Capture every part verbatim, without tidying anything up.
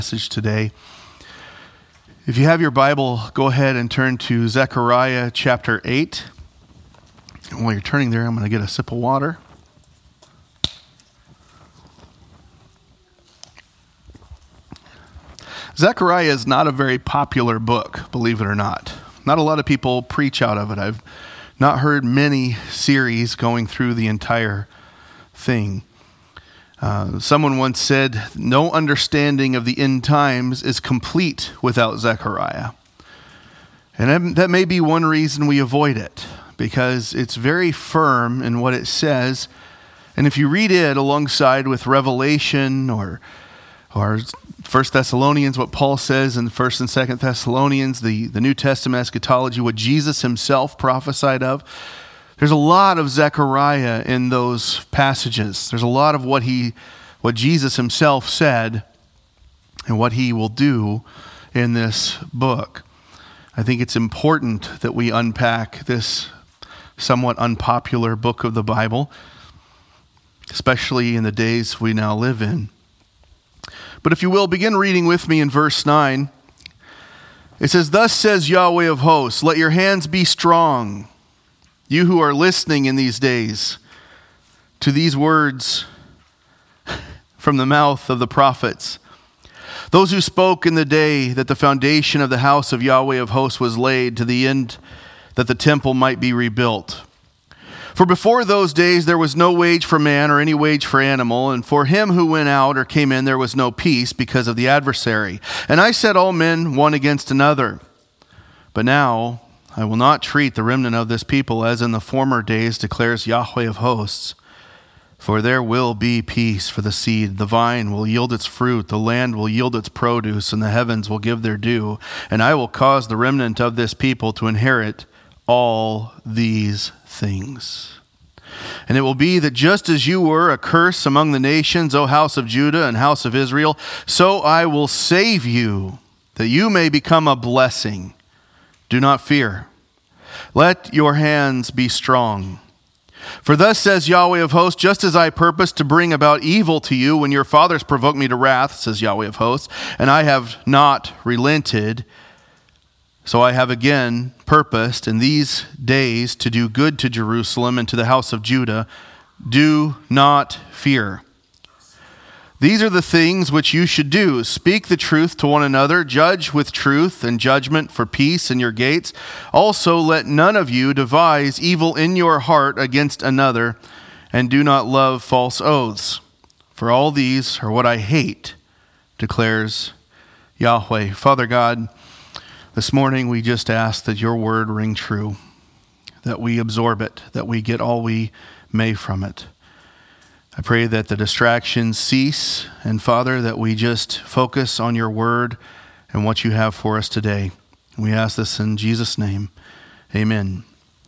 Message today. If you have your Bible, go ahead and turn to Zechariah chapter eight. And while you're turning there, I'm going to get a sip of water. Zechariah is not a very popular book, believe it or not. Not a lot of people preach out of it. I've not heard many series going through the entire thing. Uh, someone once said, no understanding of the end times is complete without Zechariah. And that may be one reason we avoid it, because it's very firm in what it says. And if you read it alongside with Revelation or or First Thessalonians, what Paul says in First and Second Thessalonians, the, the New Testament eschatology, what Jesus himself prophesied of, there's a lot of Zechariah in those passages. There's a lot of what he, what Jesus himself said and what he will do in this book. I think it's important that we unpack this somewhat unpopular book of the Bible, especially in the days we now live in. But if you will, begin reading with me in verse nine. It says, "Thus says Yahweh of hosts, let your hands be strong, you who are listening in these days to these words from the mouth of the prophets, those who spoke in the day that the foundation of the house of Yahweh of hosts was laid, to the end that the temple might be rebuilt. For before those days there was no wage for man or any wage for animal, and for him who went out or came in there was no peace because of the adversary. And I set all men one against another. But now I will not treat the remnant of this people as in the former days, declares Yahweh of hosts. For there will be peace for the seed. The vine will yield its fruit, the land will yield its produce, and the heavens will give their due. And I will cause the remnant of this people to inherit all these things. And it will be that just as you were a curse among the nations, O house of Judah and house of Israel, so I will save you, that you may become a blessing. Do not fear. Let your hands be strong. For thus says Yahweh of hosts, just as I purposed to bring about evil to you when your fathers provoked me to wrath, says Yahweh of hosts, and I have not relented, so I have again purposed in these days to do good to Jerusalem and to the house of Judah. Do not fear. These are the things which you should do. Speak the truth to one another, judge with truth and judgment for peace in your gates. Also let none of you devise evil in your heart against another, and do not love false oaths. For all these are what I hate, declares Yahweh." Father God, this morning we just ask that your word ring true, that we absorb it, that we get all we may from it. I pray that the distractions cease, and Father, that we just focus on your word and what you have for us today. We ask this in Jesus' name. Amen.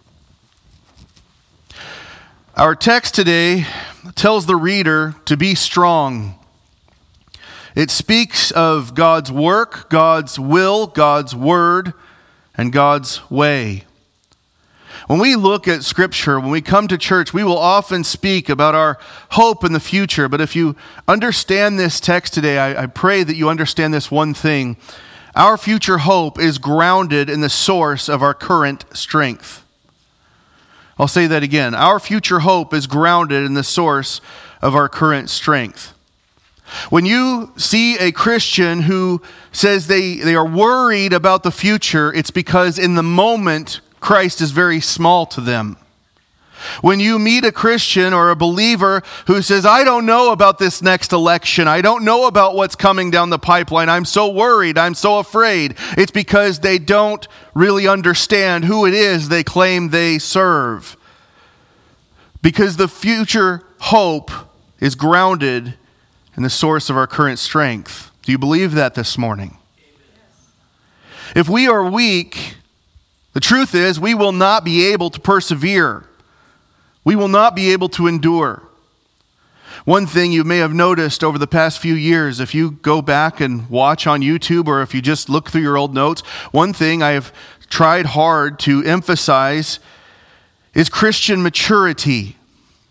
Our text today tells the reader to be strong. It speaks of God's work, God's will, God's word, and God's way. When we look at Scripture, when we come to church, we will often speak about our hope in the future. But if you understand this text today, I, I pray that you understand this one thing. Our future hope is grounded in the source of our current strength. I'll say that again. Our future hope is grounded in the source of our current strength. When you see a Christian who says they, they are worried about the future, it's because in the moment, Christ is very small to them. When you meet a Christian or a believer who says, I don't know about this next election, I don't know about what's coming down the pipeline, I'm so worried, I'm so afraid, it's because they don't really understand who it is they claim they serve. Because the future hope is grounded in the source of our current strength. Do you believe that this morning? If we are weak, the truth is we will not be able to persevere. We will not be able to endure. One thing you may have noticed over the past few years, if you go back and watch on YouTube or if you just look through your old notes, one thing I have tried hard to emphasize is Christian maturity.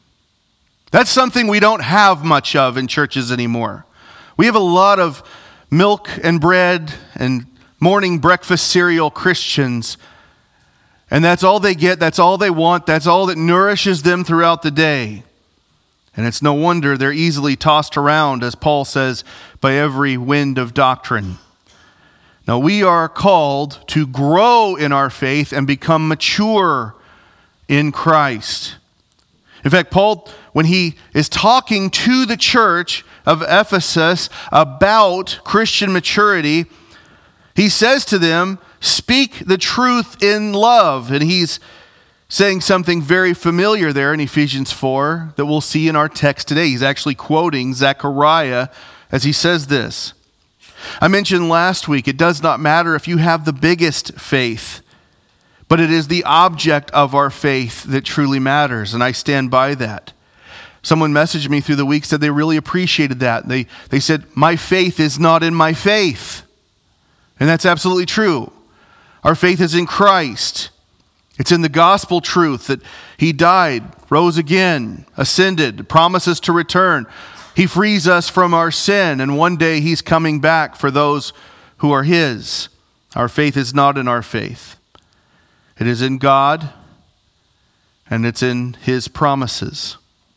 That's something we don't have much of in churches anymore. We have a lot of milk and bread and morning breakfast cereal Christians. And that's all they get, that's all they want, that's all that nourishes them throughout the day. And it's no wonder they're easily tossed around, as Paul says, by every wind of doctrine. Now, we are called to grow in our faith and become mature in Christ. In fact, Paul, when he is talking to the church of Ephesus about Christian maturity, he says to them, speak the truth in love. And he's saying something very familiar there in Ephesians four that we'll see in our text today. He's actually quoting Zechariah as he says this. I mentioned last week, it does not matter if you have the biggest faith, but it is the object of our faith that truly matters, and I stand by that. Someone messaged me through the week, said they really appreciated that. They, they said, my faith is not in my faith. And that's absolutely true. Our faith is in Christ. It's in the gospel truth that he died, rose again, ascended, promises to return. He frees us from our sin, and one day he's coming back for those who are his. Our faith is not in our faith. It is in God, and it's in his promises.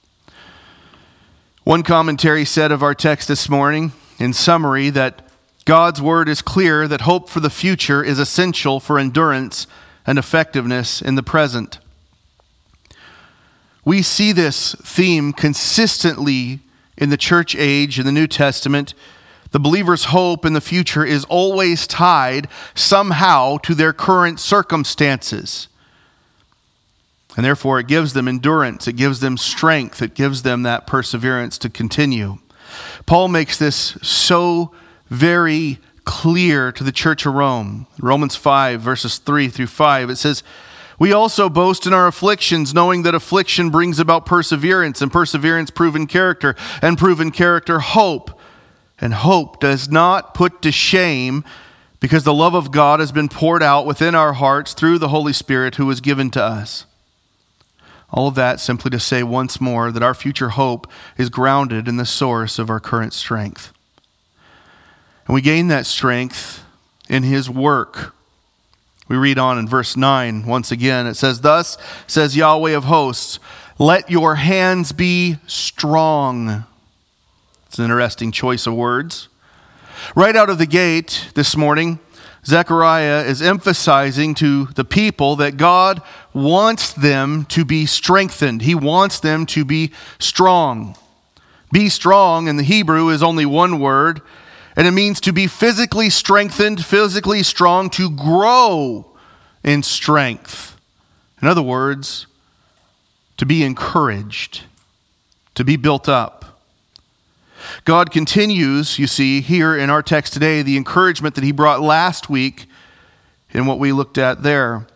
One commentary said of our text this morning, in summary, that God's word is clear that hope for the future is essential for endurance and effectiveness in the present. We see this theme consistently in the church age, in the New Testament. The believer's hope in the future is always tied somehow to their current circumstances. And therefore it gives them endurance, it gives them strength, it gives them that perseverance to continue. Paul makes this so very clear to the church of Rome. Romans five, verses three through five, it says, we also boast in our afflictions, knowing that affliction brings about perseverance, and perseverance proven character, and proven character hope. And hope does not put to shame, because the love of God has been poured out within our hearts through the Holy Spirit who was given to us. All of that simply to say once more that our future hope is grounded in the source of our current strength. And we gain that strength in his work. We read on in verse nine once again. It says, thus says Yahweh of hosts, let your hands be strong. It's an interesting choice of words. Right out of the gate this morning, Zechariah is emphasizing to the people that God wants them to be strengthened. He wants them to be strong. Be strong in the Hebrew is only one word, and it means to be physically strengthened, physically strong, to grow in strength. In other words, to be encouraged, to be built up. God continues, you see, here in our text today, the encouragement that he brought last week in what we looked at there.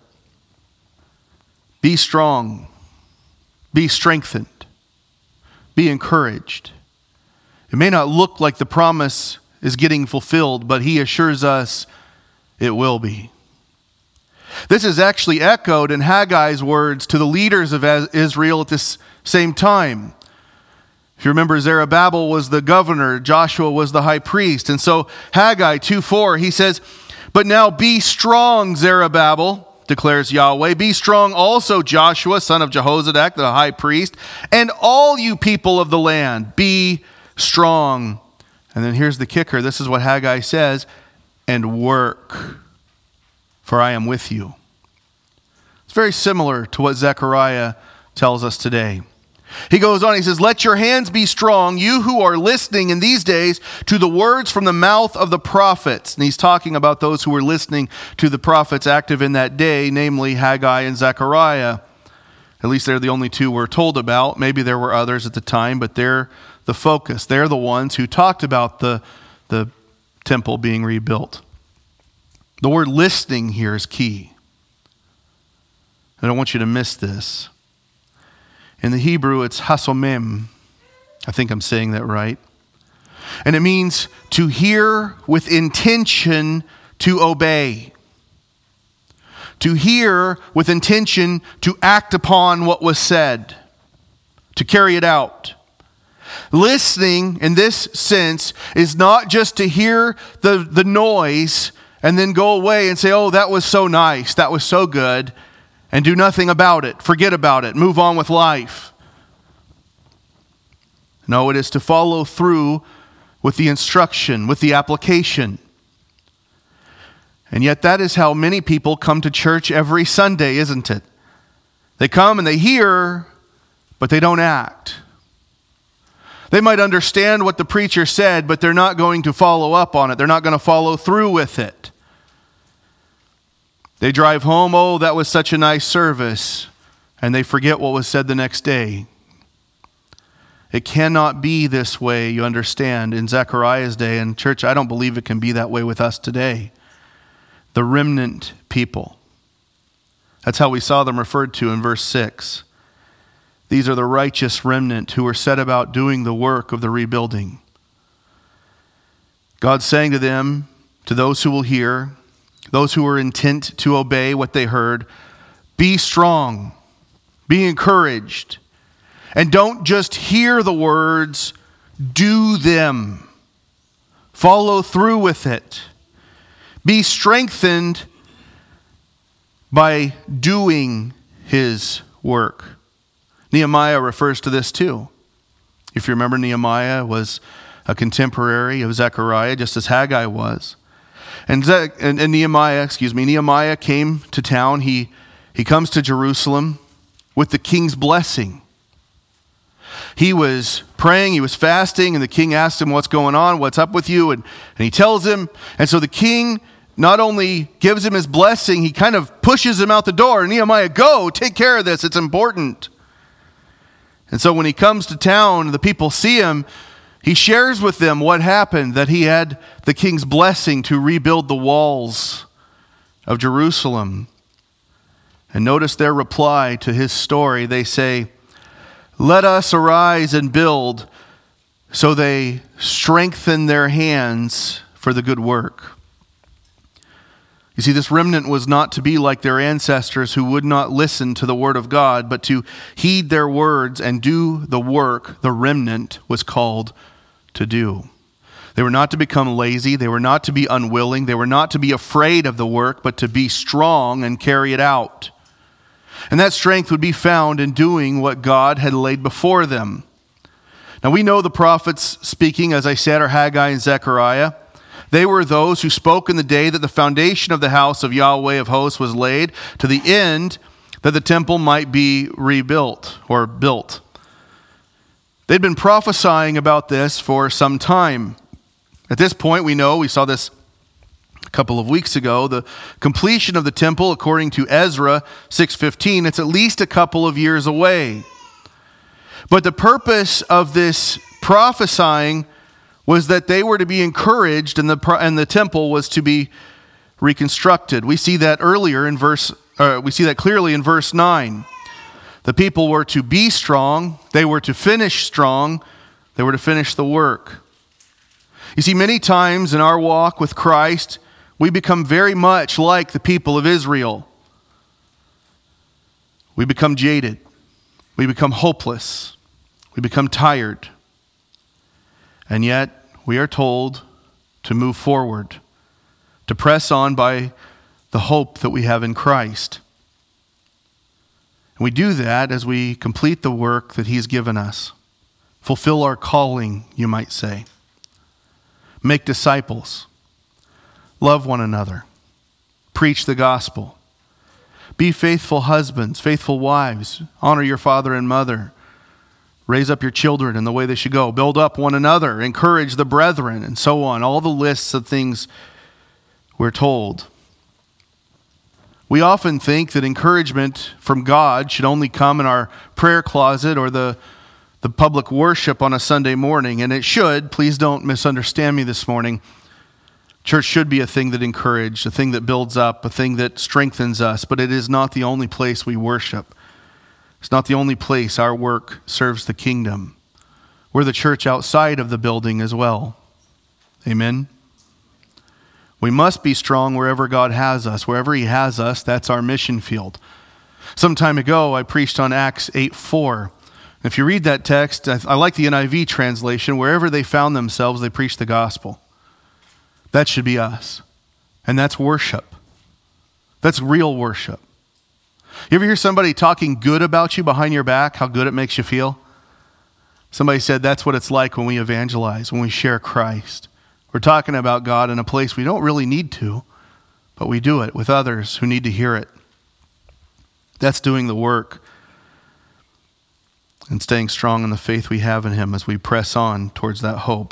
Be strong, be strengthened, be encouraged. It may not look like the promise is getting fulfilled, but he assures us it will be. This is actually echoed in Haggai's words to the leaders of Israel at this same time. If you remember, Zerubbabel was the governor, Joshua was the high priest. And so Haggai two four, he says, but now be strong, Zerubbabel, declares Yahweh. Be strong also, Joshua, son of Jehozadak, the high priest, and all you people of the land, be strong. And then here's the kicker. This is what Haggai says, and work, for I am with you. It's very similar to what Zechariah tells us today. He goes on, he says, let your hands be strong, you who are listening in these days to the words from the mouth of the prophets. And he's talking about those who were listening to the prophets active in that day, namely Haggai and Zechariah. At least they're the only two we're told about. Maybe there were others at the time, but they're the focus. They're the ones who talked about the, the temple being rebuilt. The word listening here is key. I don't want you to miss this. In the Hebrew, it's hasomim. I think I'm saying that right. And it means to hear with intention to obey. To hear with intention to act upon what was said. To carry it out. Listening in this sense is not just to hear the, the noise and then go away and say, oh, that was so nice, that was so good, and do nothing about it, forget about it, move on with life. No, it is to follow through with the instruction, with the application. And yet that is how many people come to church every Sunday, isn't it? They come and they hear, but they don't act. They might understand what the preacher said, but they're not going to follow up on it. They're not going to follow through with it. They drive home, oh, that was such a nice service, and they forget what was said the next day. It cannot be this way, you understand, in Zechariah's day. And church, I don't believe it can be that way with us today. The remnant people. That's how we saw them referred to in verse six. These are the righteous remnant who were set about doing the work of the rebuilding. God's saying to them, to those who will hear, those who are intent to obey what they heard, be strong, be encouraged, and don't just hear the words, do them. Follow through with it. Be strengthened by doing his work. Nehemiah refers to this too. If you remember, Nehemiah was a contemporary of Zechariah, just as Haggai was. And, Ze- and, and Nehemiah, excuse me, Nehemiah came to town. He, he comes to Jerusalem with the king's blessing. He was praying, he was fasting, and the king asked him, what's going on? What's up with you? And, and he tells him. And so the king not only gives him his blessing, he kind of pushes him out the door. Nehemiah, go, take care of this. It's important. And so when he comes to town, the people see him. He shares with them what happened, that he had the king's blessing to rebuild the walls of Jerusalem. And notice their reply to his story. They say, let us arise and build. So they strengthen their hands for the good work. You see, this remnant was not to be like their ancestors who would not listen to the word of God, but to heed their words and do the work the remnant was called to do. They were not to become lazy. They were not to be unwilling. They were not to be afraid of the work, but to be strong and carry it out. And that strength would be found in doing what God had laid before them. Now we know the prophets speaking, as I said, are Haggai and Zechariah. They were those who spoke in the day that the foundation of the house of Yahweh of hosts was laid, to the end that the temple might be rebuilt or built. They'd been prophesying about this for some time. At this point, we know, we saw this a couple of weeks ago, the completion of the temple, according to Ezra six fifteen, it's at least a couple of years away. But the purpose of this prophesying was that they were to be encouraged, and the and the temple was to be reconstructed. We see that earlier in verse. Uh, we see that clearly in verse nine. The people were to be strong. They were to finish strong. They were to finish the work. You see, many times in our walk with Christ, we become very much like the people of Israel. We become jaded. We become hopeless. We become tired. And yet, we are told to move forward, to press on by the hope that we have in Christ. And we do that as we complete the work that He's given us. Fulfill our calling, you might say. Make disciples. Love one another. Preach the gospel. Be faithful husbands, faithful wives. Honor your father and mother. Raise up your children in the way they should go. Build up one another. Encourage the brethren, and so on. All the lists of things we're told. We often think that encouragement from God should only come in our prayer closet or the, the public worship on a Sunday morning, and it should. Please don't misunderstand me this morning. Church should be a thing that encourages, a thing that builds up, a thing that strengthens us, but it is not the only place we worship. It's not the only place our work serves the kingdom. We're the church outside of the building as well. Amen? We must be strong wherever God has us. Wherever He has us, that's our mission field. Some time ago, I preached on Acts eight four. If you read that text, I, I like the N I V translation, wherever they found themselves, they preached the gospel. That should be us. And that's worship. That's real worship. You ever hear somebody talking good about you behind your back, how good it makes you feel? Somebody said that's what it's like when we evangelize, when we share Christ. We're talking about God in a place we don't really need to, but we do it with others who need to hear it. That's doing the work and staying strong in the faith we have in him as we press on towards that hope.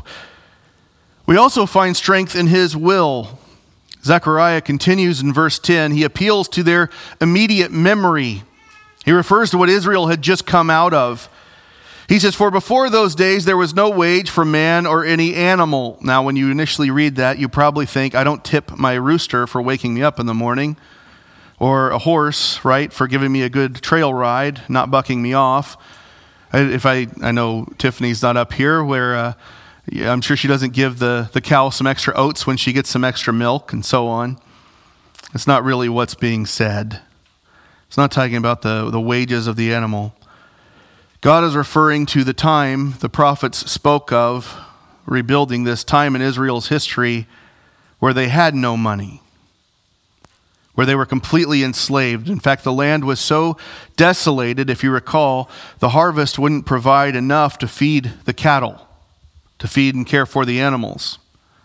We also find strength in his will. Zechariah continues in verse ten. He appeals to their immediate memory. He refers to what Israel had just come out of. He says, for before those days there was no wage for man or any animal. Now, when you initially read that, you probably think, I don't tip my rooster for waking me up in the morning, or a horse, right, for giving me a good trail ride, not bucking me off. I, if I, I know Tiffany's not up here, where uh, yeah, I'm sure she doesn't give the, the cow some extra oats when she gets some extra milk and so on. It's not really what's being said. It's not talking about the, the wages of the animal. God is referring to the time the prophets spoke of, rebuilding this time in Israel's history where they had no money, where they were completely enslaved. In fact, the land was so desolated, if you recall, the harvest wouldn't provide enough to feed the cattle, to feed and care for the animals.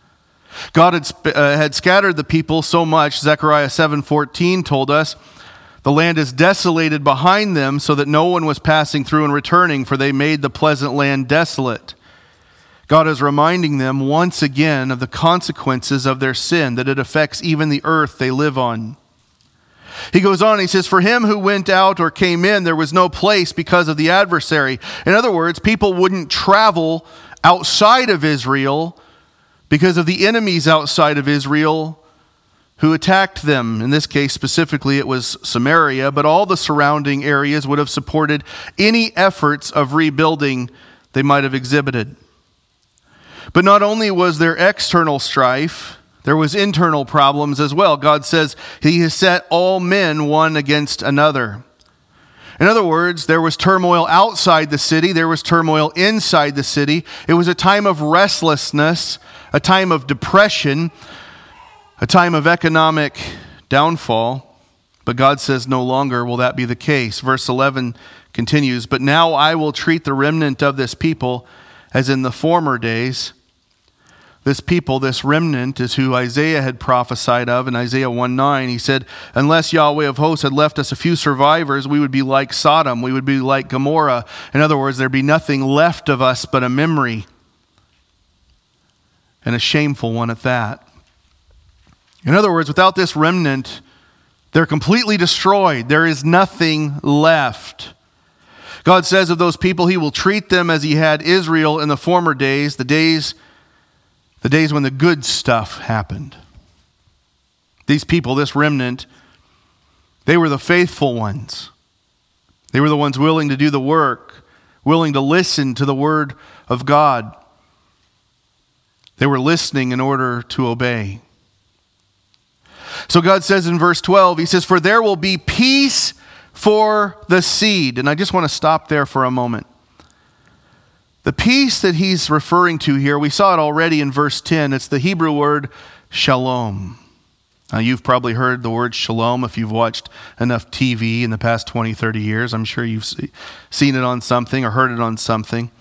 God had, uh, had scattered the people so much, Zechariah seven fourteen told us, the land is desolated behind them so that no one was passing through and returning, for they made the pleasant land desolate. God is reminding them once again of the consequences of their sin, that it affects even the earth they live on. He goes on, he says, for him who went out or came in, there was no place because of the adversary. In other words, people wouldn't travel outside of Israel because of the enemies outside of Israel who attacked them. In this case, specifically, it was Samaria, but all the surrounding areas would have supported any efforts of rebuilding they might have exhibited. But not only was there external strife, there was internal problems as well. God says he has set all men one against another. In other words, there was turmoil outside the city. There was turmoil inside the city. It was a time of restlessness, a time of depression, a time of economic downfall, but God says no longer will that be the case. Verse eleven continues, but now I will treat the remnant of this people as in the former days. This people, this remnant, is who Isaiah had prophesied of in Isaiah one nine. He said, unless Yahweh of hosts had left us a few survivors, we would be like Sodom, we would be like Gomorrah. In other words, there'd be nothing left of us but a memory, and a shameful one at that. In other words, without this remnant, they're completely destroyed. There is nothing left. God says of those people, he will treat them as he had Israel in the former days, the days, the days when the good stuff happened. These people, this remnant, they were the faithful ones. They were the ones willing to do the work, willing to listen to the word of God. They were listening in order to obey. So God says in verse twelve, he says, for there will be peace for the seed. And I just want to stop there for a moment. The peace that he's referring to here, we saw it already in verse ten. It's the Hebrew word shalom. Now, you've probably heard the word shalom if you've watched enough T V in the past twenty, thirty years. I'm sure you've seen it on something or heard it on something.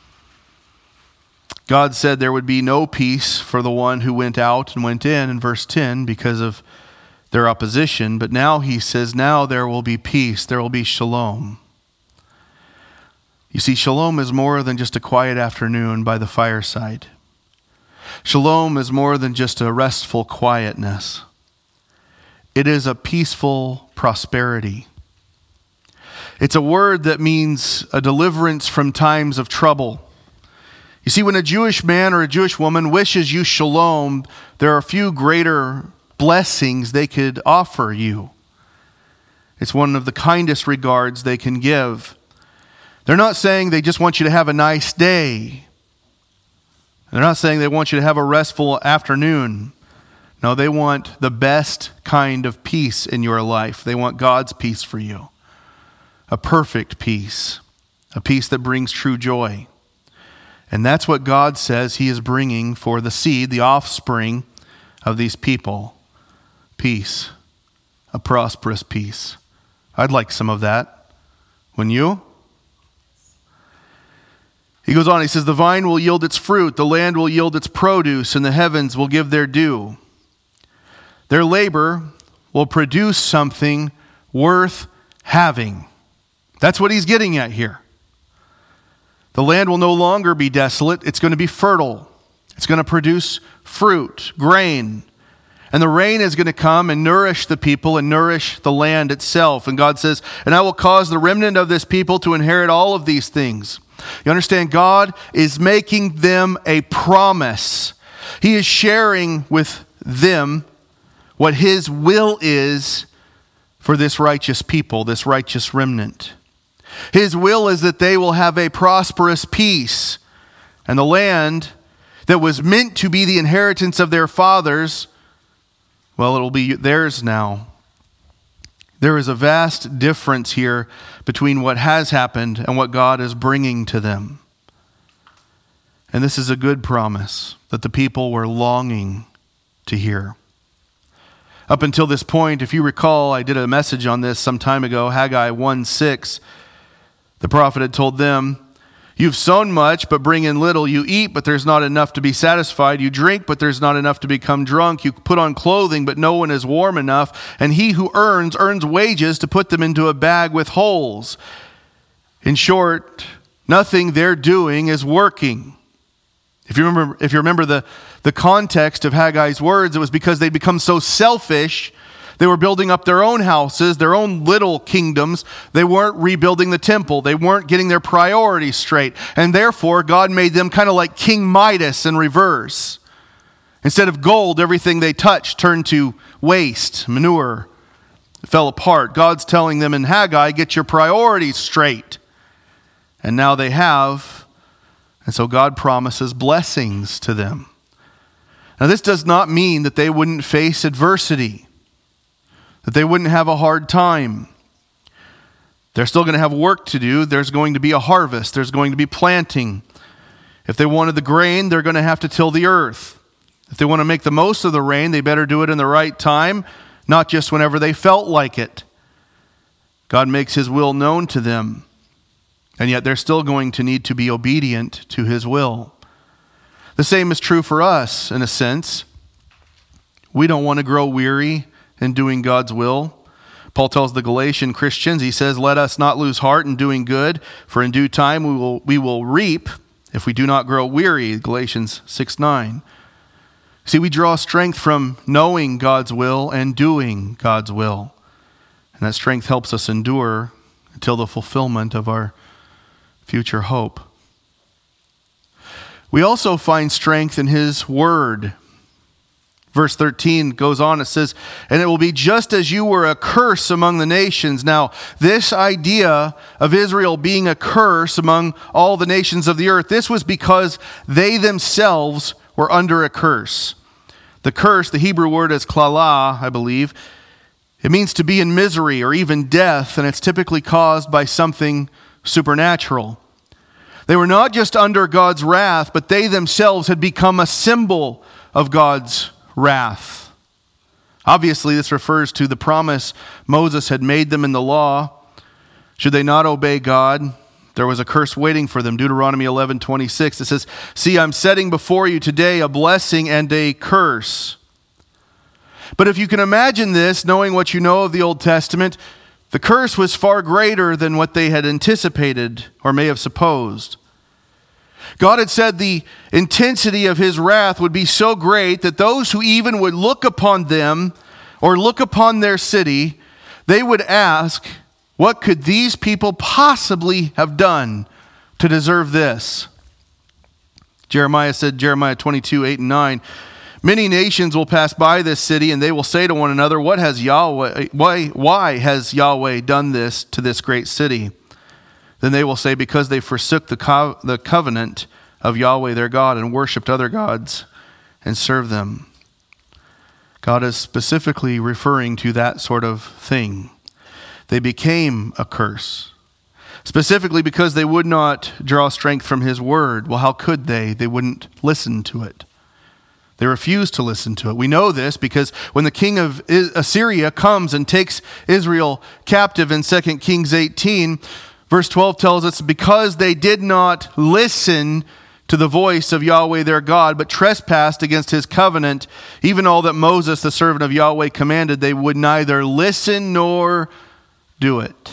God said there would be no peace for the one who went out and went in in verse ten because of their opposition. But now he says, now there will be peace. There will be shalom. You see, shalom is more than just a quiet afternoon by the fireside. Shalom is more than just a restful quietness. It is a peaceful prosperity. It's a word that means a deliverance from times of trouble. You see, when a Jewish man or a Jewish woman wishes you shalom, there are few greater blessings they could offer you. It's one of the kindest regards they can give. They're not saying they just want you to have a nice day. They're not saying they want you to have a restful afternoon. No, they want the best kind of peace in your life. They want God's peace for you. A perfect peace. a peace that brings true joy. And that's what God says he is bringing for the seed, the offspring of these people. Peace, a prosperous peace. I'd like some of that. Wouldn't you? He goes on, he says, the vine will yield its fruit, the land will yield its produce, and the heavens will give their due. Their labor will produce something worth having. That's what he's getting at here. The land will no longer be desolate. It's going to be fertile. It's going to produce fruit, grain. And the rain is going to come and nourish the people and nourish the land itself. And God says, and I will cause the remnant of this people to inherit all of these things. You understand, God is making them a promise. He is sharing with them what his will is for this righteous people, this righteous remnant. His will is that they will have a prosperous peace, and the land that was meant to be the inheritance of their fathers, well, it will be theirs now. There is a vast difference here between what has happened and what God is bringing to them. And this is a good promise that the people were longing to hear. Up until this point, if you recall, I did a message on this some time ago, Haggai one six. The prophet had told them, you've sown much, but bring in little. You eat, but there's not enough to be satisfied. You drink, but there's not enough to become drunk. You put on clothing, but no one is warm enough. And he who earns, earns wages to put them into a bag with holes. In short, nothing they're doing is working. If you remember, if you remember the, the context of Haggai's words, it was because they become so selfish. They were building up their own houses, their own little kingdoms. They weren't rebuilding the temple. They weren't getting their priorities straight. And therefore, God made them kind of like King Midas in reverse. Instead of gold, everything they touched turned to waste, manure. It fell apart. God's telling them in Haggai, get your priorities straight. And now they have. And so God promises blessings to them. Now, this does not mean that they wouldn't face adversity, that they wouldn't have a hard time. They're still going to have work to do. There's going to be a harvest. There's going to be planting. If they wanted the grain, they're going to have to till the earth. If they want to make the most of the rain, they better do it in the right time, not just whenever they felt like it. God makes his will known to them, and yet they're still going to need to be obedient to his will. The same is true for us, in a sense. We don't want to grow weary in doing God's will. Paul tells the Galatian Christians, he says, let us not lose heart in doing good, for in due time we will we will reap if we do not grow weary, Galatians six nine. See, we draw strength from knowing God's will and doing God's will. And that strength helps us endure until the fulfillment of our future hope. We also find strength in his word. Verse thirteen goes on, it says, and it will be just as you were a curse among the nations. Now, this idea of Israel being a curse among all the nations of the earth, this was because they themselves were under a curse. The curse, the Hebrew word is klalah, I believe. It means to be in misery or even death, and it's typically caused by something supernatural. They were not just under God's wrath, but they themselves had become a symbol of God's wrath. Obviously, this refers to the promise Moses had made them in the law. Should they not obey God, there was a curse waiting for them. Deuteronomy eleven twenty-six, it says, see, I'm setting before you today a blessing and a curse. But if you can imagine this, knowing what you know of the Old Testament, the curse was far greater than what they had anticipated or may have supposed. God had said the intensity of his wrath would be so great that those who even would look upon them or look upon their city, they would ask, what could these people possibly have done to deserve this? Jeremiah said, Jeremiah twenty-two, eight and nine, many nations will pass by this city and they will say to one another, what has Yahweh, why, why has Yahweh done this to this great city? Then they will say, because they forsook the, co- the covenant of Yahweh their God and worshipped other gods and served them. God is specifically referring to that sort of thing. They became a curse. Specifically because they would not draw strength from his word. Well, how could they? They wouldn't listen to it. They refused to listen to it. We know this because when the king of Assyria comes and takes Israel captive in Second Kings eighteen, verse twelve tells us, because they did not listen to the voice of Yahweh their God, but trespassed against his covenant, even all that Moses, the servant of Yahweh, commanded, they would neither listen nor do it.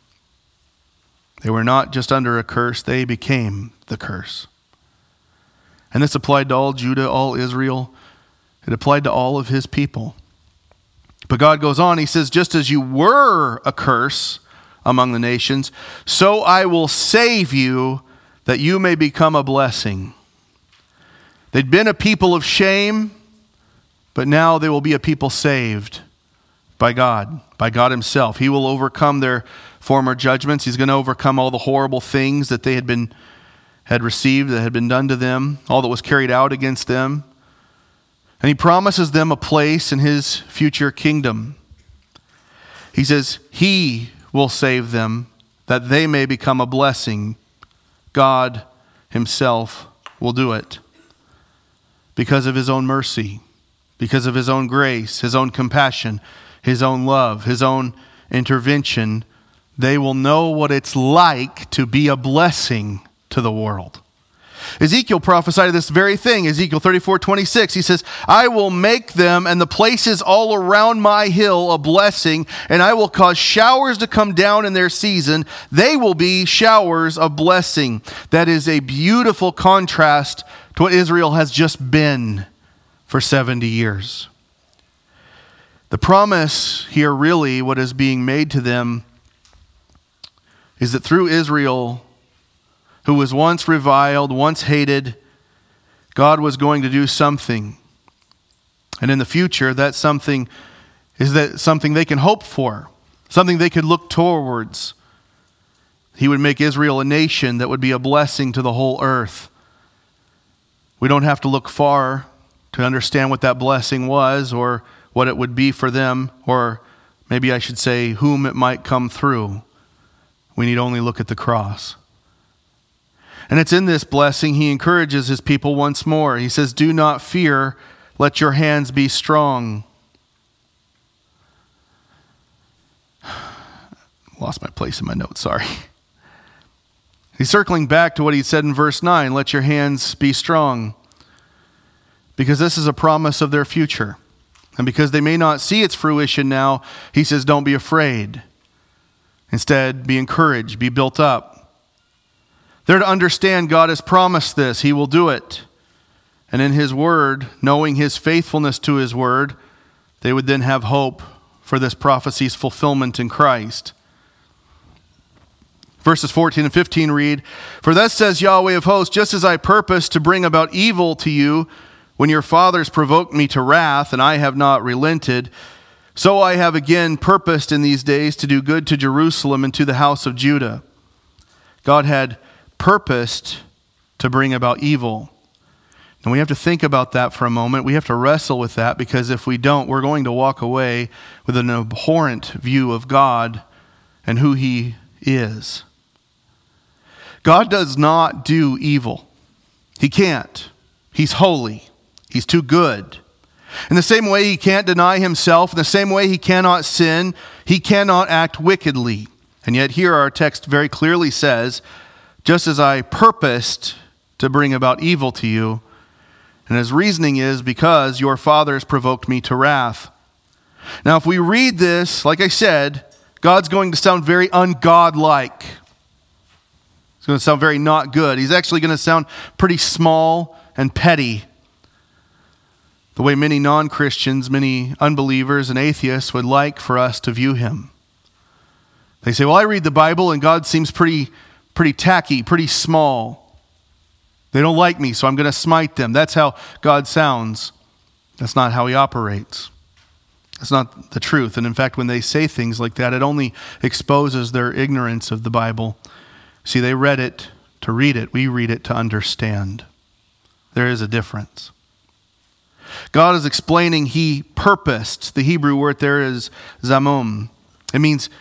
They were not just under a curse, they became the curse. And this applied to all Judah, all Israel. It applied to all of his people. But God goes on, he says, just as you were a curse among the nations, so I will save you, that you may become a blessing. They'd been a people of shame, but now they will be a people saved by God, by God himself. He will overcome their former judgments. He's going to overcome all the horrible things that they had been had received, that had been done to them, all that was carried out against them. And he promises them a place in his future kingdom. He says he will save them, that they may become a blessing. God himself will do it because of his own mercy, because of his own grace, his own compassion, his own love, his own intervention. They will know what it's like to be a blessing to the world. Ezekiel prophesied this very thing. Ezekiel thirty-four twenty-six, he says, I will make them and the places all around my hill a blessing, and I will cause showers to come down in their season. They will be showers of blessing. That is a beautiful contrast to what Israel has just been for seventy years. The promise here, really, what is being made to them is that through Israel, who was once reviled, once hated, God was going to do something. And in the future, that something is that something they can hope for, something they could look towards. He would make Israel a nation that would be a blessing to the whole earth. We don't have to look far to understand what that blessing was or what it would be for them, or maybe I should say whom it might come through. We need only look at the cross. And it's in this blessing he encourages his people once more. He says, do not fear, let your hands be strong. Lost my place in my notes, sorry. He's circling back to what he said in verse nine, let your hands be strong. Because this is a promise of their future. And because they may not see its fruition now, he says, don't be afraid. Instead, be encouraged, be built up. They're to understand God has promised this. He will do it. And in his word, knowing his faithfulness to his word, they would then have hope for this prophecy's fulfillment in Christ. Verses fourteen and fifteen read, for thus says Yahweh of hosts, just as I purposed to bring about evil to you when your fathers provoked me to wrath, and I have not relented, so I have again purposed in these days to do good to Jerusalem and to the house of Judah. God had purposed to bring about evil. And we have to think about that for a moment. We have to wrestle with that, because if we don't, we're going to walk away with an abhorrent view of God and who he is. God does not do evil. He can't. He's holy. He's too good. In the same way he can't deny himself, in the same way he cannot sin, he cannot act wickedly. And yet here our text very clearly says, just as I purposed to bring about evil to you, and his reasoning is because your fathers provoked me to wrath. Now, if we read this, like I said, God's going to sound very ungodlike. It's going to sound very not good. He's actually going to sound pretty small and petty. The way many non-Christians, many unbelievers and atheists would like for us to view him. They say, well, I read the Bible and God seems pretty pretty tacky, pretty small. They don't like me, so I'm going to smite them. That's how God sounds. That's not how he operates. That's not the truth. And in fact, when they say things like that, it only exposes their ignorance of the Bible. See, they read it to read it. We read it to understand. There is a difference. God is explaining he purposed. The Hebrew word there is zamum. It means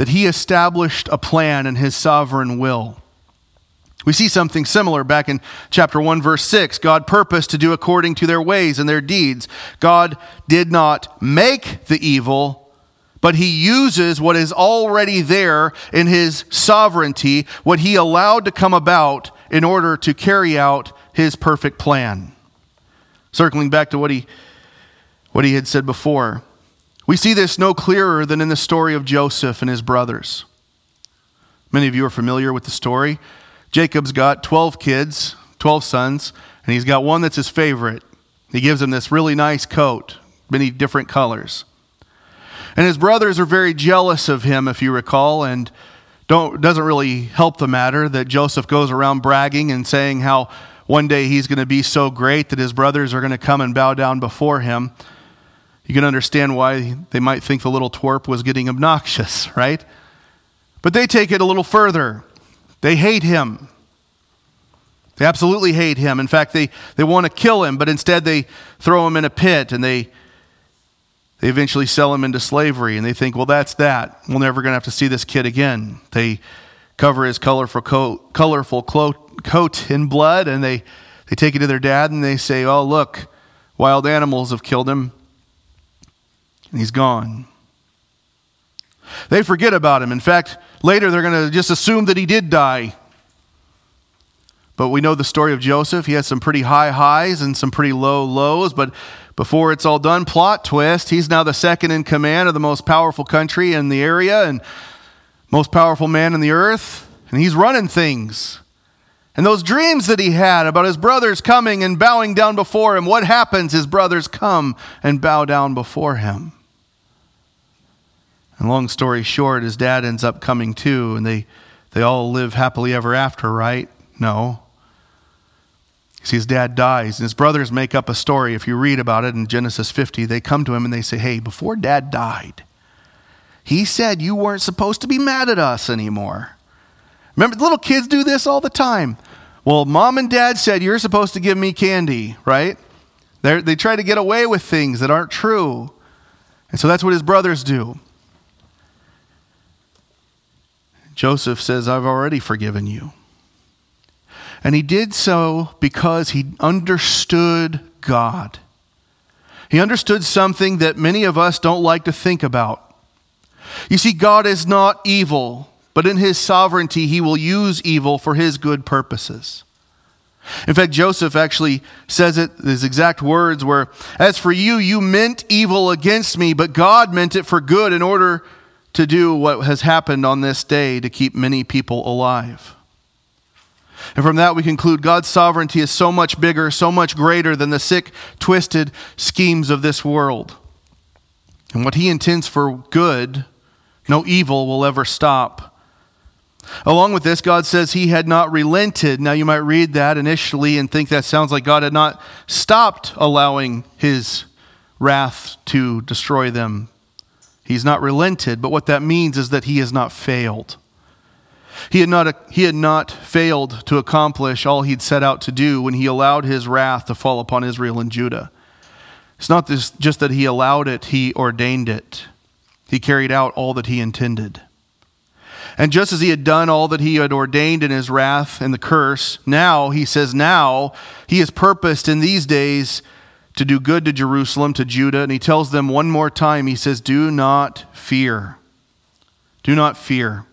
that he established a plan in his sovereign will. We see something similar back in chapter one, verse six. God purposed to do according to their ways and their deeds. God did not make the evil, but he uses what is already there in his sovereignty, what he allowed to come about in order to carry out his perfect plan. Circling back to what he, what he had said before, we see this no clearer than in the story of Joseph and his brothers. Many of you are familiar with the story. Jacob's got twelve kids, twelve sons, and he's got one that's his favorite. He gives him this really nice coat, many different colors. And his brothers are very jealous of him, if you recall, and don't doesn't really help the matter that Joseph goes around bragging and saying how one day he's going to be so great that his brothers are going to come and bow down before him. You can understand why they might think the little twerp was getting obnoxious, right? But they take it a little further. They hate him. They absolutely hate him. In fact, they, they want to kill him, but instead they throw him in a pit and they they eventually sell him into slavery. And they think, well, that's that. We're never going to have to see this kid again. They cover his colorful coat, colorful coat in blood, and they, they take it to their dad and they say, oh, look, wild animals have killed him. And he's gone. They forget about him. In fact, later they're going to just assume that he did die. But we know the story of Joseph. He has some pretty high highs and some pretty low lows. But before it's all done, plot twist, he's now the second in command of the most powerful country in the area and most powerful man in the earth. And he's running things. And those dreams that he had about his brothers coming and bowing down before him, what happens? His brothers come and bow down before him. And long story short, his dad ends up coming too, and they, they all live happily ever after, right? No. See, his dad dies, and his brothers make up a story. If you read about it in Genesis fifty, they come to him and they say, hey, before dad died, he said you weren't supposed to be mad at us anymore. Remember, little kids do this all the time. Well, mom and dad said you're supposed to give me candy, right? They're, they try to get away with things that aren't true. And so that's what his brothers do. Joseph says, I've already forgiven you. And he did so because he understood God. He understood something that many of us don't like to think about. You see, God is not evil, but in his sovereignty, he will use evil for his good purposes. In fact, Joseph actually says it, his exact words were, as for you, you meant evil against me, but God meant it for good in order to do what has happened on this day to keep many people alive. And from that we conclude God's sovereignty is so much bigger, so much greater than the sick, twisted schemes of this world. And what he intends for good, no evil will ever stop. Along with this, God says he had not relented. Now you might read that initially and think that sounds like God had not stopped allowing his wrath to destroy them. He's not relented, but what that means is that he has not failed. He had not, he had not failed to accomplish all he'd set out to do when he allowed his wrath to fall upon Israel and Judah. It's not this, just that he allowed it, he ordained it. He carried out all that he intended. And just as he had done all that he had ordained in his wrath and the curse, now, he says, now he has purposed in these days to do good to Jerusalem, to Judah. And he tells them one more time, he says, do not fear. Do not fear.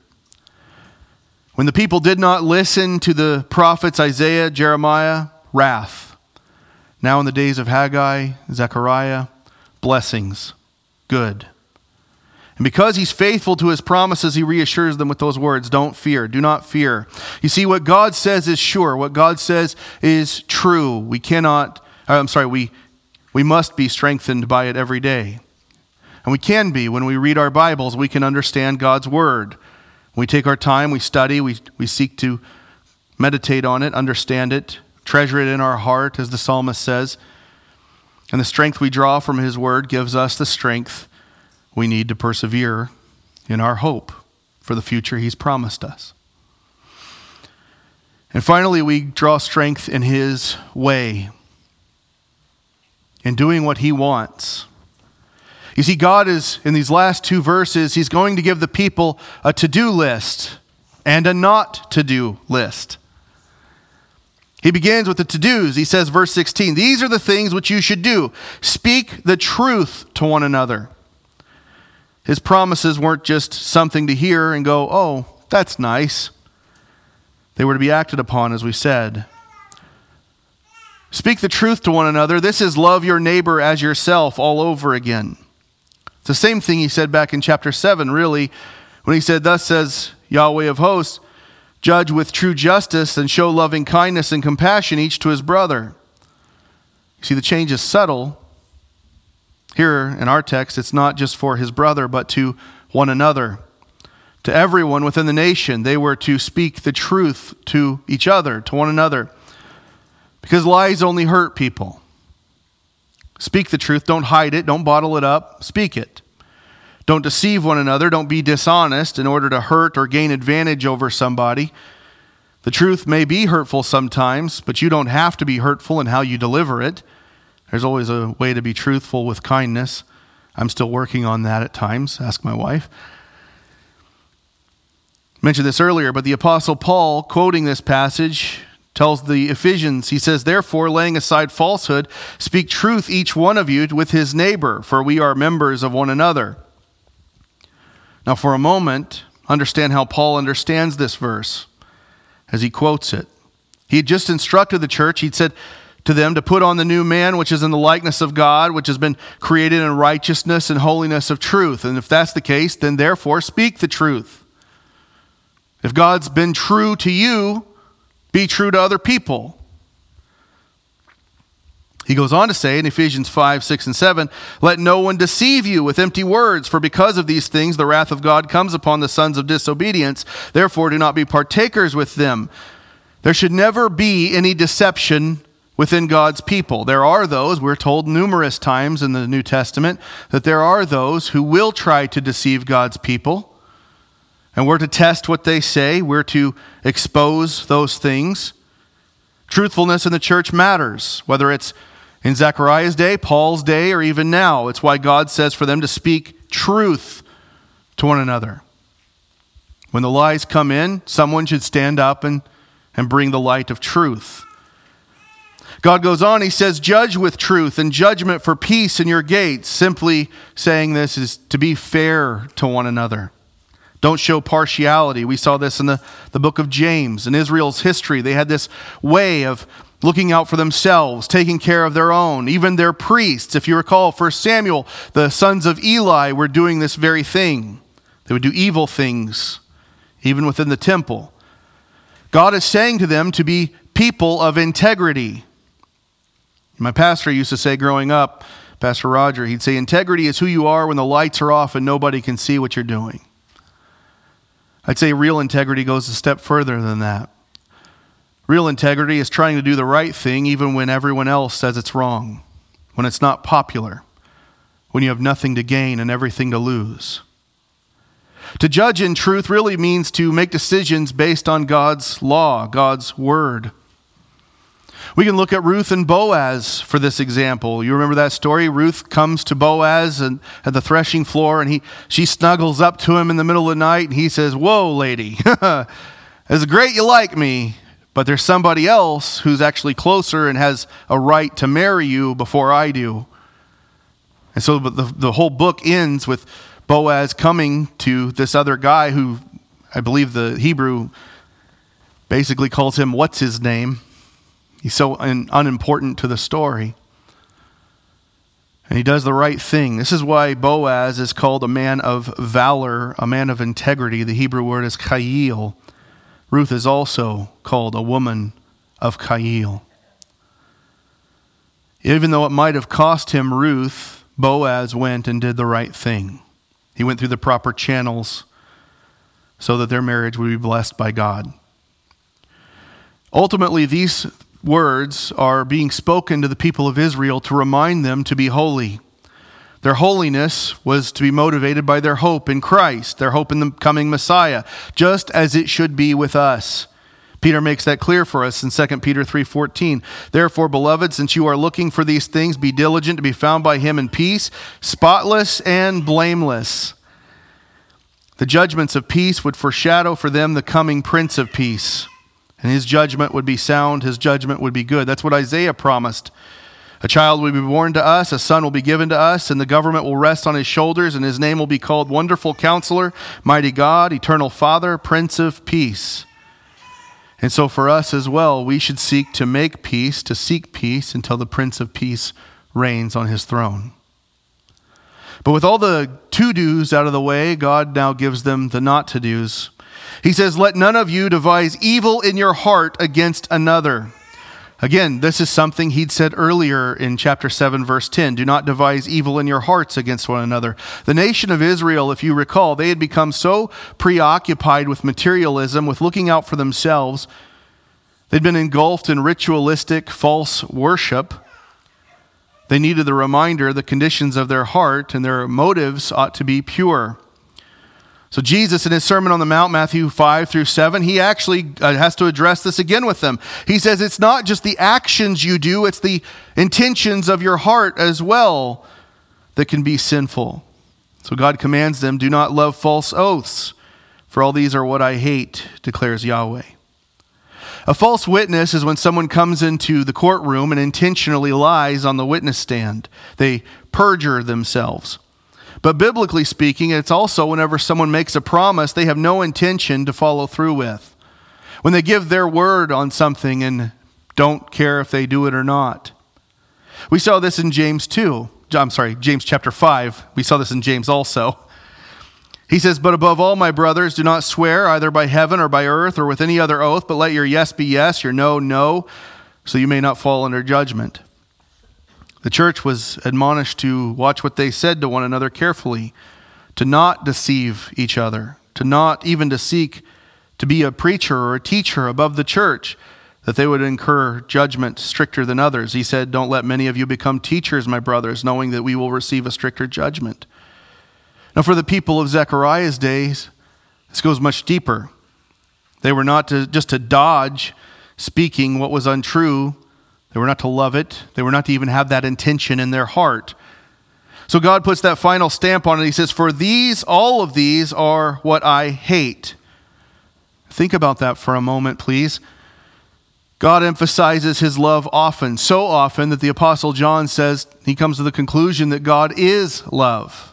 When the people did not listen to the prophets Isaiah, Jeremiah, wrath. Now in the days of Haggai, Zechariah, blessings, good. And because he's faithful to his promises, he reassures them with those words, don't fear, do not fear. You see, what God says is sure. What God says is true. We cannot, I'm sorry, we, we must be strengthened by it every day. And we can be. When we read our Bibles, we can understand God's word. We take our time, we study, we, we seek to meditate on it, understand it, treasure it in our heart, as the psalmist says. And the strength we draw from his word gives us the strength we need to persevere in our hope for the future he's promised us. And finally, we draw strength in his way, in doing what he wants. You see, God is, in these last two verses, he's going to give the people a to-do list and a not to-do list. He begins with the to-dos. He says, verse sixteen, these are the things which you should do. Speak the truth to one another. His promises weren't just something to hear and go, oh, that's nice. They were to be acted upon, as we said. Speak the truth to one another. This is love your neighbor as yourself all over again. It's the same thing he said back in chapter seven, really, when he said, thus says Yahweh of hosts, judge with true justice and show loving kindness and compassion each to his brother. You see, the change is subtle. Here in our text, it's not just for his brother, but to one another. To everyone within the nation, they were to speak the truth to each other, to one another. Because lies only hurt people. Speak the truth. Don't hide it. Don't bottle it up. Speak it. Don't deceive one another. Don't be dishonest in order to hurt or gain advantage over somebody. The truth may be hurtful sometimes, but you don't have to be hurtful in how you deliver it. There's always a way to be truthful with kindness. I'm still working on that at times. Ask my wife. I mentioned this earlier, but the Apostle Paul, quoting this passage, tells the Ephesians, he says, therefore, laying aside falsehood, speak truth each one of you with his neighbor, for we are members of one another. Now, for a moment, understand how Paul understands this verse as he quotes it. He had just instructed the church. He'd said to them to put on the new man, which is in the likeness of God, which has been created in righteousness and holiness of truth. And if that's the case, then therefore speak the truth. If God's been true to you, be true to other people. He goes on to say in Ephesians five, six, and seven, let no one deceive you with empty words, for because of these things the wrath of God comes upon the sons of disobedience. Therefore do not be partakers with them. There should never be any deception within God's people. There are those, we're told numerous times in the New Testament, that there are those who will try to deceive God's people. And we're to test what they say. We're to expose those things. Truthfulness in the church matters, whether it's in Zechariah's day, Paul's day, or even now. It's why God says for them to speak truth to one another. When the lies come in, someone should stand up and, and bring the light of truth. God goes on, he says, judge with truth and judgment for peace in your gates. Simply saying this is to be fair to one another. Don't show partiality. We saw this in the, the book of James. In Israel's history, they had this way of looking out for themselves, taking care of their own, even their priests. If you recall, First Samuel, the sons of Eli were doing this very thing. They would do evil things, even within the temple. God is saying to them to be people of integrity. My pastor used to say growing up, Pastor Roger, he'd say, integrity is who you are when the lights are off and nobody can see what you're doing. I'd say real integrity goes a step further than that. Real integrity is trying to do the right thing even when everyone else says it's wrong, when it's not popular, when you have nothing to gain and everything to lose. To judge in truth really means to make decisions based on God's law, God's word. We can look at Ruth and Boaz for this example. You remember that story? Ruth comes to Boaz and, at the threshing floor, and he she snuggles up to him in the middle of the night, and he says, whoa, lady, it's great you like me, but there's somebody else who's actually closer and has a right to marry you before I do. And so the, the whole book ends with Boaz coming to this other guy who, I believe the Hebrew basically calls him, what's his name? He's so un- unimportant to the story. And he does the right thing. This is why Boaz is called a man of valor, a man of integrity. The Hebrew word is chayil. Ruth is also called a woman of chayil. Even though it might have cost him Ruth, Boaz went and did the right thing. He went through the proper channels so that their marriage would be blessed by God. Ultimately, these words are being spoken to the people of Israel to remind them to be holy. Their holiness was to be motivated by their hope in Christ, their hope in the coming Messiah, just as it should be with us. Peter makes that clear for us in Second Peter three fourteen. Therefore, beloved, since you are looking for these things, be diligent to be found by him in peace, spotless and blameless. The judgments of peace would foreshadow for them the coming Prince of Peace. And his judgment would be sound, his judgment would be good. That's what Isaiah promised. A child will be born to us, a son will be given to us, and the government will rest on his shoulders, and his name will be called Wonderful Counselor, Mighty God, Eternal Father, Prince of Peace. And so for us as well, we should seek to make peace, to seek peace until the Prince of Peace reigns on his throne. But with all the to-dos out of the way, God now gives them the not-to-dos. He says, let none of you devise evil in your heart against another. Again, this is something he'd said earlier in chapter seven, verse ten. Do not devise evil in your hearts against one another. The nation of Israel, if you recall, they had become so preoccupied with materialism, with looking out for themselves. They'd been engulfed in ritualistic false worship. They needed the reminder, the conditions of their heart and their motives ought to be pure. So Jesus, in his Sermon on the Mount, Matthew five through seven, he actually uh, has to address this again with them. He says it's not just the actions you do, it's the intentions of your heart as well that can be sinful. So God commands them, do not love false oaths, for all these are what I hate, declares Yahweh. A false witness is when someone comes into the courtroom and intentionally lies on the witness stand. They perjure themselves. But biblically speaking, it's also whenever someone makes a promise they have no intention to follow through with. When they give their word on something and don't care if they do it or not. We saw this in James two. I'm sorry, James chapter five. We saw this in James also. He says, but above all, my brothers, do not swear either by heaven or by earth or with any other oath, but let your yes be yes, your no, no, so you may not fall under judgment. The church was admonished to watch what they said to one another carefully, to not deceive each other, to not even to seek to be a preacher or a teacher above the church, that they would incur judgment stricter than others. He said, don't let many of you become teachers, my brothers, knowing that we will receive a stricter judgment. Now for the people of Zechariah's days, this goes much deeper. They were not to, just to dodge speaking what was untrue. They were not to love it. They were not to even have that intention in their heart. So God puts that final stamp on it. He says, for these, all of these are what I hate. Think about that for a moment, please. God emphasizes his love often, so often that the Apostle John says, he comes to the conclusion that God is love.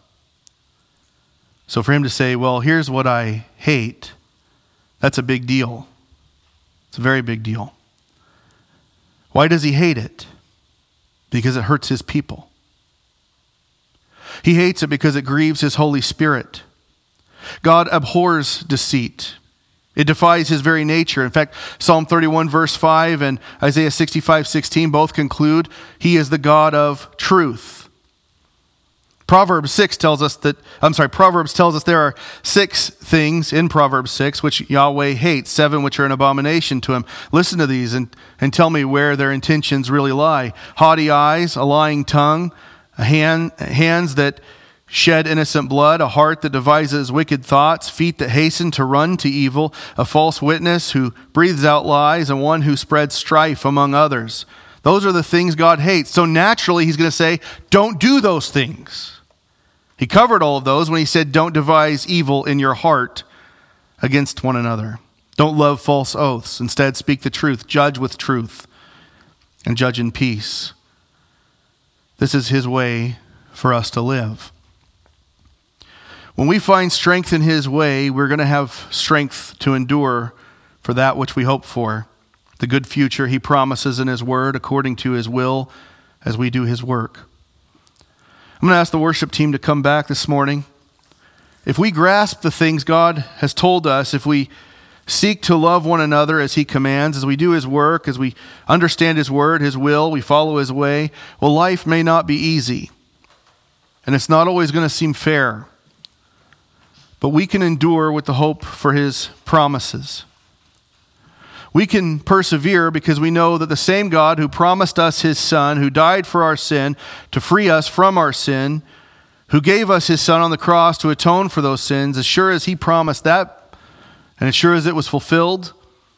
So for him to say, well, here's what I hate, that's a big deal. It's a very big deal. Why does he hate it? Because it hurts his people. He hates it because it grieves his Holy Spirit. God abhors deceit. It defies his very nature. In fact, Psalm thirty-one verse five and Isaiah sixty-five sixteen both conclude he is the God of truth. Proverbs six tells us that, I'm sorry, Proverbs tells us there are six things in Proverbs six which Yahweh hates, seven which are an abomination to him. Listen to these and, and tell me where their intentions really lie. Haughty eyes, a lying tongue, a hand, hands that shed innocent blood, a heart that devises wicked thoughts, feet that hasten to run to evil, a false witness who breathes out lies, and one who spreads strife among others. Those are the things God hates. So naturally, he's going to say, don't do those things. He covered all of those when he said, don't devise evil in your heart against one another. Don't love false oaths. Instead, speak the truth. Judge with truth and judge in peace. This is his way for us to live. When we find strength in his way, we're going to have strength to endure for that which we hope for, the good future he promises in his word according to his will as we do his work. I'm going to ask the worship team to come back this morning. If we grasp the things God has told us, if we seek to love one another as he commands, as we do his work, as we understand his word, his will, we follow his way, well, life may not be easy. And it's not always going to seem fair. But we can endure with the hope for his promises. We can persevere because we know that the same God who promised us his Son, who died for our sin to free us from our sin, who gave us his Son on the cross to atone for those sins, as sure as he promised that, and as sure as it was fulfilled,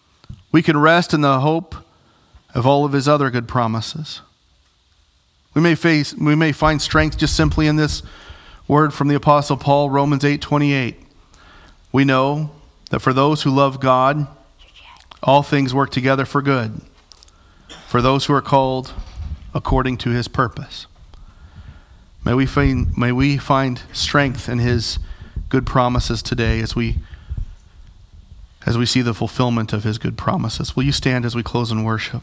We can rest in the hope of all of his other good promises. We may face, we may find strength just simply in this word from the Apostle Paul, Romans eight twenty-eight. We know that for those who love God, all things work together for good, for those who are called according to his purpose. May we find, may we find strength in his good promises today as we as we see the fulfillment of his good promises. Will you stand as we close in worship?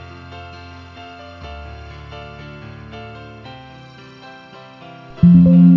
Thank you.